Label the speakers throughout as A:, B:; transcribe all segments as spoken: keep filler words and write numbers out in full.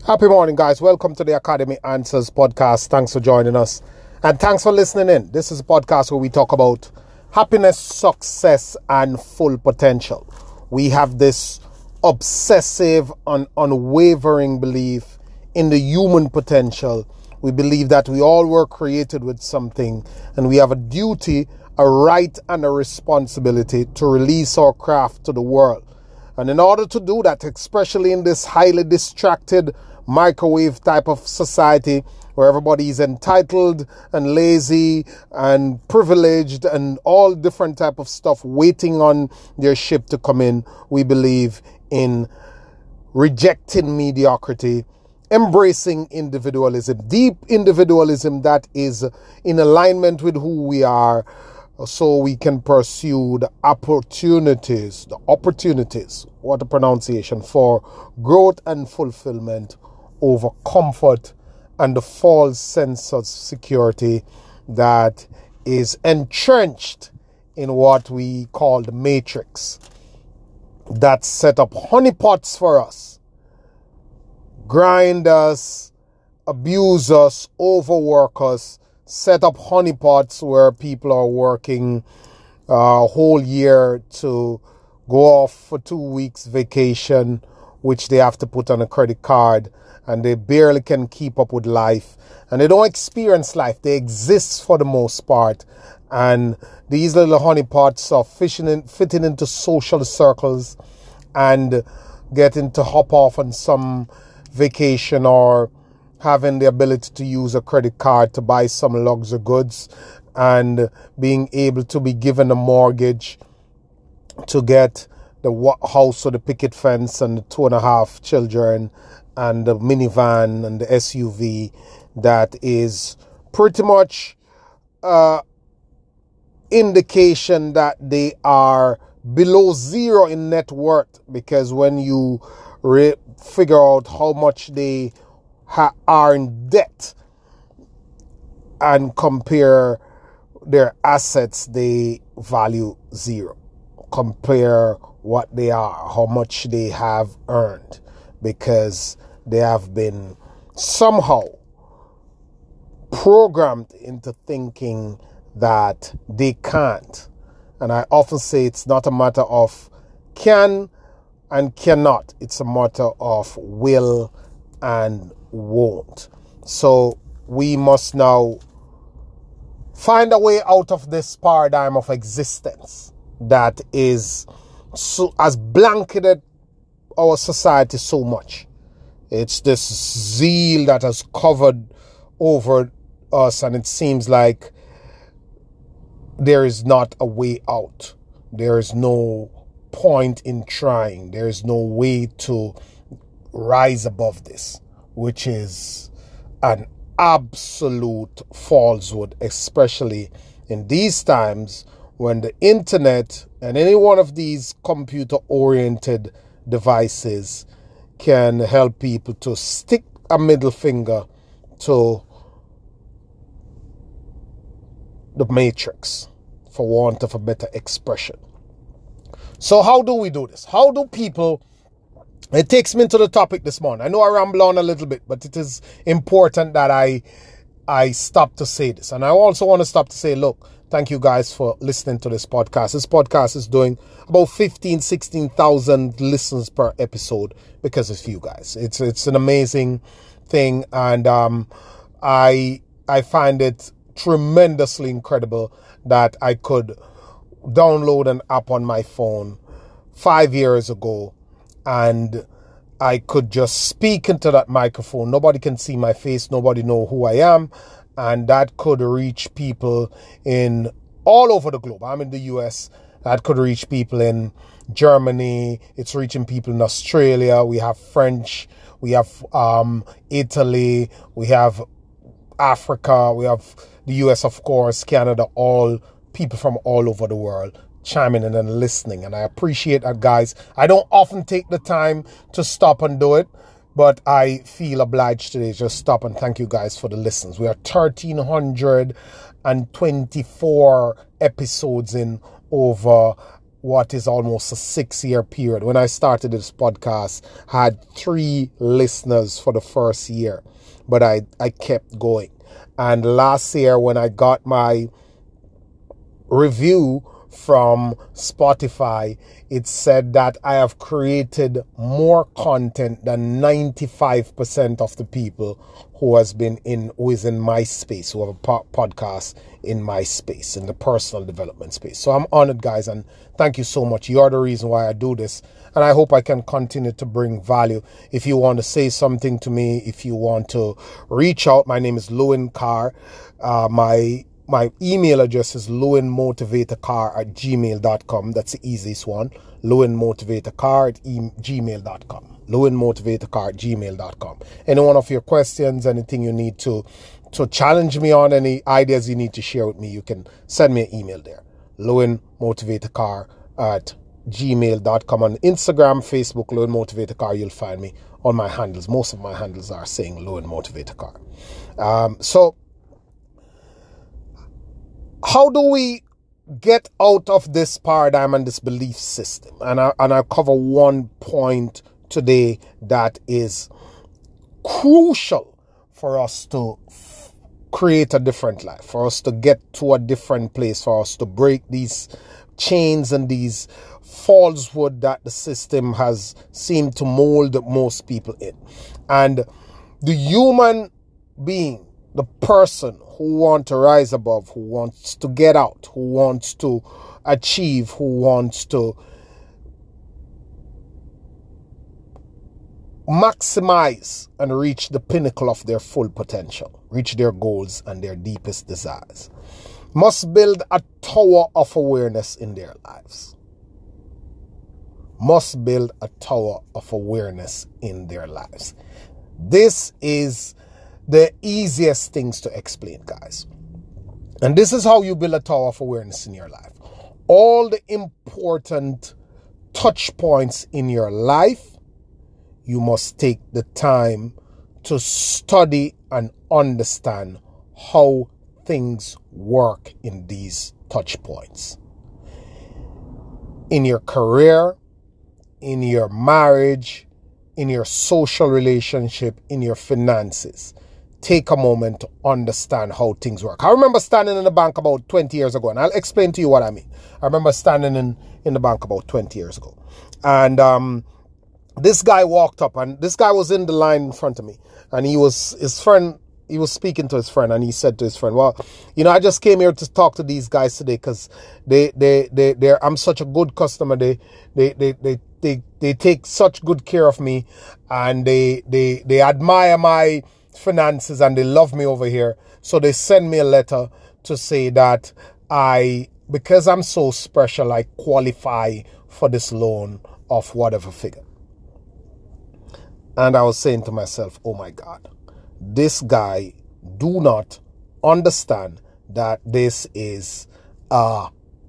A: Happy morning, guys. Welcome to the Academy Answers podcast. Thanks for joining us. And thanks for listening in. This is a podcast where we talk about happiness, success, and full potential. We have this obsessive and unwavering belief in the human potential. We believe that we all were created with something, and we have a duty, a right, and a responsibility to release our craft to the world. And in order to do that, especially in this highly distracted microwave type of society where everybody is entitled and lazy and privileged and all different type of stuff waiting on their ship to come in, we believe in rejecting mediocrity, embracing individualism, deep individualism that is in alignment with who we are, so we can pursue the opportunities, the opportunities, what a pronunciation, for growth and fulfillment over comfort and the false sense of security that is entrenched in what we call the matrix that set up honeypots for us, grind us, abuse us, overwork us, set up honeypots where people are working a whole year to go off for two weeks vacation, which they have to put on a credit card, and they barely can keep up with life, and they don't experience life. They exist for the most part, and these little honeypots are fishing in, fitting into social circles and getting to hop off on some vacation or having the ability to use a credit card to buy some luxury goods and being able to be given a mortgage to get the house or the picket fence and the two and a half children and the minivan and the S U V that is pretty much uh, indication that they are below zero in net worth, because when you re- figure out how much they ha- are in debt and compare their assets, they value zero. Compare what they are, how much they have earned, because they have been somehow programmed into thinking that they can't. And I often say it's not a matter of can and cannot. It's a matter of will and won't. So we must now find a way out of this paradigm of existence that is so has blanketed our society so much. It's this zeal that has covered over us, and it seems like there is not a way out. There is no point in trying. There is no way to rise above this, which is an absolute falsehood, especially in these times when the internet and any one of these computer-oriented devices can help people to stick a middle finger to the matrix, for want of a better expression. So how do we do this? How do people... It takes me into the topic this morning. I know I ramble on a little bit, but it is important that I I stop to say this. And I also want to stop to say, look, thank you guys for listening to this podcast. This podcast is doing about fifteen, sixteen thousand listens per episode because of you guys. It's it's an amazing thing, and um, I I find it tremendously incredible that I could download an app on my phone five years ago, and I could just speak into that microphone. Nobody can see my face. Nobody know who I am. And that could reach people in all over the globe. I'm in the U S. That could reach people in Germany. It's reaching people in Australia. We have French. We have um, Italy. We have Africa. We have the U S, of course, Canada, all people from all over the world chiming in and listening. And I appreciate that, guys. I don't often take the time to stop and do it, but I feel obliged today. Just stop and thank you guys for the listens. We are one thousand three hundred twenty-four episodes in over what is almost a six-year period. When I started this podcast, I had three listeners for the first year, but I, I kept going. And last year when I got my review from Spotify, it said that I have created more content than ninety-five percent of the people who has been in, who is in my space, who have a po- podcast in my space, in the personal development space. So I'm honored, guys, and thank you so much. You're the reason why I do this, and I hope I can continue to bring value. If you want to say something to me, if you want to reach out, my name is Lewin Carr. Uh, my My email address is lewinmotivatorcar at gmail dot com. That's the easiest one. lewinmotivatorcar at e- gmail dot com. lewinmotivatorcar at gmail dot com. Any one of your questions, anything you need to, to challenge me on, any ideas you need to share with me, you can send me an email there. lewinmotivatorcar at gmail dot com. On Instagram, Facebook, Lewin Motivator Car, you'll find me on my handles. Most of my handles are saying Lewin Motivator Car. Um, so, how do we get out of this paradigm and this belief system? And I, and I'll cover one point today that is crucial for us to f- create a different life, for us to get to a different place, for us to break these chains and these falsehood that the system has seemed to mold most people in. And the human being, the person who wants to rise above, who wants to get out, who wants to achieve, who wants to maximize and reach the pinnacle of their full potential, reach their goals and their deepest desires, must build a tower of awareness in their lives. Must build a tower of awareness in their lives. This is the easiest things to explain, guys. And this is how you build a tower of awareness in your life. All the important touch points in your life, you must take the time to study and understand how things work in these touch points. In your career, in your marriage, in your social relationship, in your finances. Take a moment to understand how things work. I remember standing in the bank about twenty years ago, and I'll explain to you what I mean. I remember standing in, in the bank about twenty years ago. And um, this guy walked up, and this guy was in the line in front of me. And he was, his friend, he was speaking to his friend, and he said to his friend, well, you know, I just came here to talk to these guys today because they, they, they, they're, I'm such a good customer. They, they, they, they, they, they take such good care of me, and they, they, they admire my finances, and they love me over here. So they send me a letter to say that I, because I'm so special, I qualify for this loan of whatever figure. And I was saying to myself, oh my God, this guy do not understand that this is a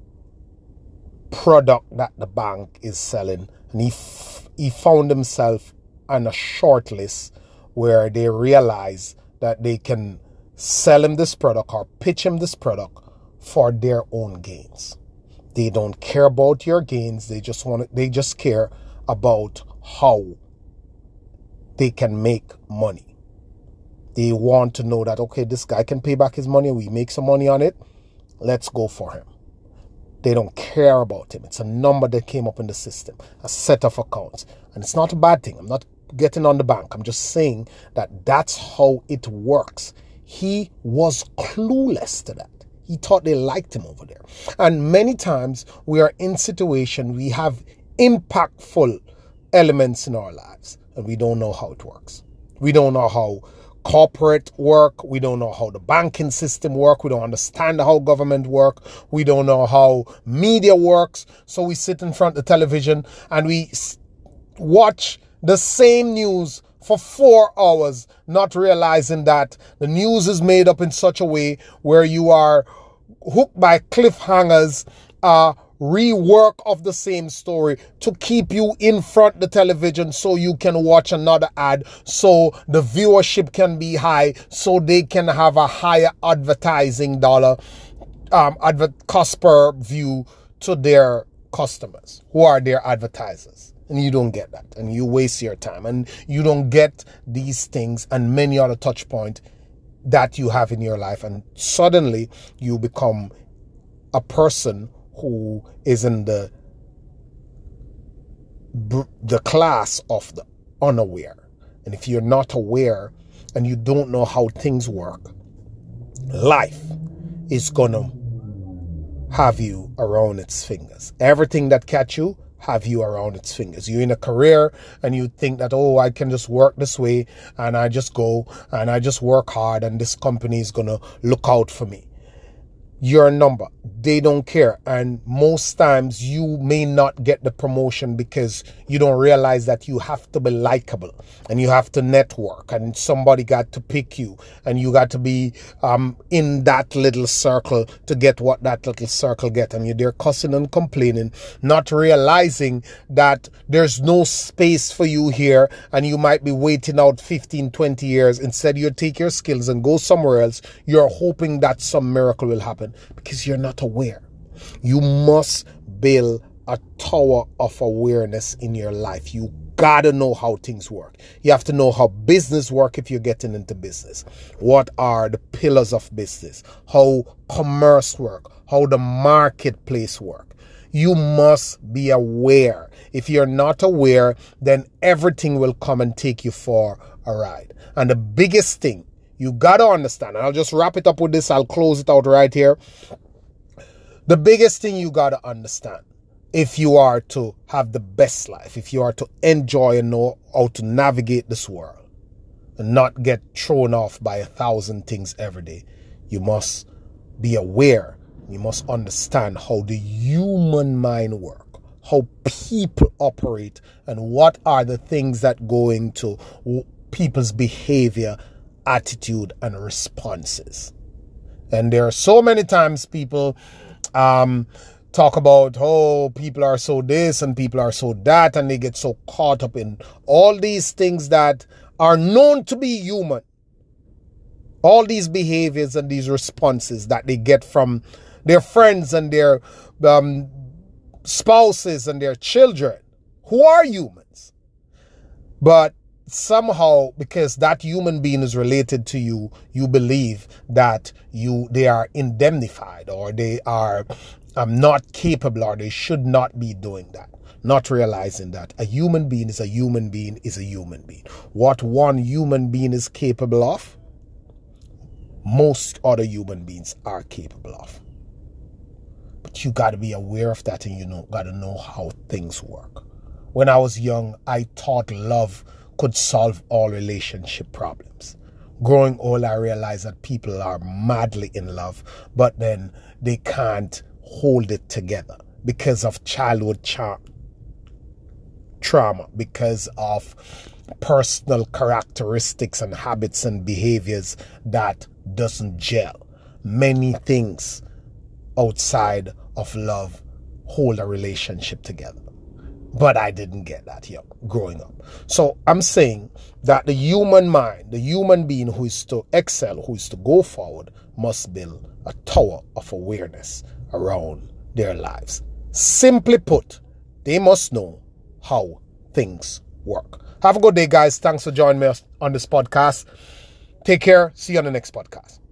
A: product that the bank is selling. And he, f- he found himself on a short list where they realize that they can sell him this product or pitch him this product for their own gains. They don't care about your gains. They just want to, they just care about how they can make money. They want to know that, okay, this guy can pay back his money. We make some money on it. Let's go for him. They don't care about him. It's a number that came up in the system, a set of accounts. And it's not a bad thing. I'm not getting on the bank. I'm just saying that that's how it works. He was clueless to that. He thought they liked him over there. And many times we are in situation, we have impactful elements in our lives, and we don't know how it works. We don't know how corporate work. We don't know how the banking system work. We don't understand how government work. We don't know how media works. So we sit in front of the television and we watch the same news for four hours, not realizing that the news is made up in such a way where you are hooked by cliffhangers, uh, rework of the same story to keep you in front of the television so you can watch another ad, so the viewership can be high, so they can have a higher advertising dollar, um, advert cost per view to their customers? Who are their advertisers? And you don't get that. And you waste your time. And you don't get these things and many other touch points that you have in your life. And suddenly you become a person who is in the the class of the unaware. And if you're not aware and you don't know how things work, life is gonna have you around its fingers. Everything that catch you have you around its fingers. You're in a career and you think that, oh, I can just work this way and I just go and I just work hard and this company is gonna look out for me. Your number, they don't care. And most times you may not get the promotion because you don't realize that you have to be likable and you have to network and somebody got to pick you and you got to be um, in that little circle to get what that little circle get. And you're there cussing and complaining, not realizing that there's no space for you here and you might be waiting out fifteen, twenty years. Instead, you take your skills and go somewhere else. You're hoping that some miracle will happen. Because you're not aware. You must build a tower of awareness in your life. You gotta know how things work. You have to know how business work if you're getting into business. What are the pillars of business? How commerce work? How the marketplace work? You must be aware. If you're not aware, then everything will come and take you for a ride. And the biggest thing you got to understand, and I'll just wrap it up with this, I'll close it out right here. The biggest thing you got to understand, if you are to have the best life, if you are to enjoy and know how to navigate this world and not get thrown off by a thousand things every day, you must be aware. You must understand how the human mind works, how people operate, and what are the things that go into people's behavior, attitude, and responses. And there are so many times people um, talk about, oh, people are so this and people are so that, and they get so caught up in all these things that are known to be human. All these behaviors and these responses that they get from their friends and their um, spouses and their children, who are humans. But somehow, because that human being is related to you, you believe that you they are indemnified or they are um, not capable or they should not be doing that. Not realizing that a human being is a human being is a human being. What one human being is capable of, most other human beings are capable of. But you got to be aware of that, and you know, got to know how things work. When I was young, I thought love could solve all relationship problems. Growing old, I realized that people are madly in love, but then they can't hold it together because of childhood cha- trauma, because of personal characteristics and habits and behaviors that doesn't gel. Many things outside of love hold a relationship together. But I didn't get that young, growing up. So I'm saying that the human mind, the human being who is to excel, who is to go forward, must build a tower of awareness around their lives. Simply put, they must know how things work. Have a good day, guys. Thanks for joining me on this podcast. Take care. See you on the next podcast.